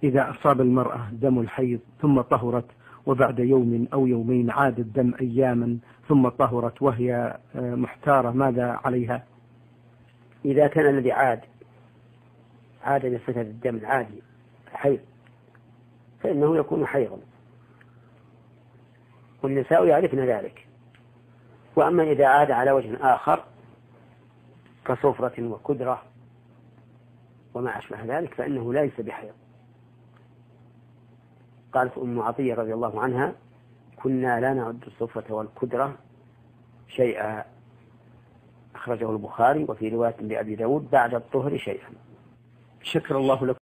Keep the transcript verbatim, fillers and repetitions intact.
إذا أصاب المرأة دم الحيض ثم طهرت وبعد يوم أو يومين عاد الدم أياما ثم طهرت وهي محتارة ماذا عليها؟ إذا كان الذي عاد عاد بصفة الدم العادي الحيض فإنه يكون حيضا، والنساء يعرفن ذلك. وأما إذا عاد على وجه آخر كصفرة وكدرة وما أشبه ذلك فإنه ليس بحيض. قالت أم عطية رضي الله عنها: كنا لا نعد الصفرة والكدرة شيئا، أخرجه البخاري، وفي رواية لأبي داود بعد الطهر شيئا. شكر الله لكم.